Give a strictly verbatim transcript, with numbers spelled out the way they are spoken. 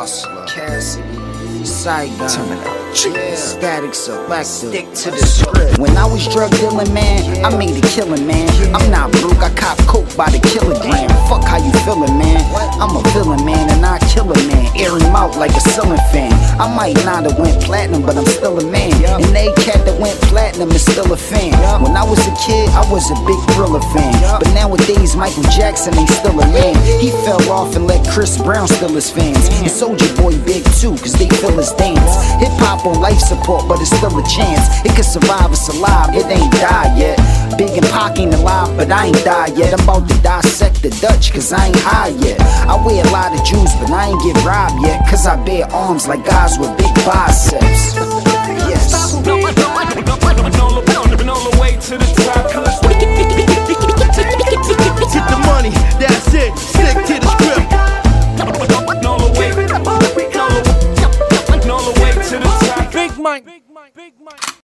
Hustler, Cassidy, Saigon, yeah. Static Selector, stick to the script. When I was drug dealing, man, I made a killing, man. I'm not broke, I cop coke by the kilogram. Fuck how you feeling, man. I'm a villain, man, and I kill a man. Air him out like a ceiling fan. I might not have went platinum, but I'm still a man. And they cat that went platinum is still a fan. When I was a kid, I was a big Thriller fan. But nowadays, Michael Jackson ain't still a man. He fell off and let Chris Brown steal his fans. And Soulja Boy big too, cause they feel his dance. Hip hop on life support, but it's still a chance. It could survive, it's alive, it ain't died yet. Big and Pac ain't alive, but I ain't died yet. I'm about to dissect the Dutch, cause I ain't high yet. I wear a lot of jewels, but I ain't get robbed yet. Cause I bear arms like guys with big biceps. Yes. All the way to the top. Get the money, that's it. Stick to the script. All the way, all the way to the top. Big Mike. Big Mike. Big Mike.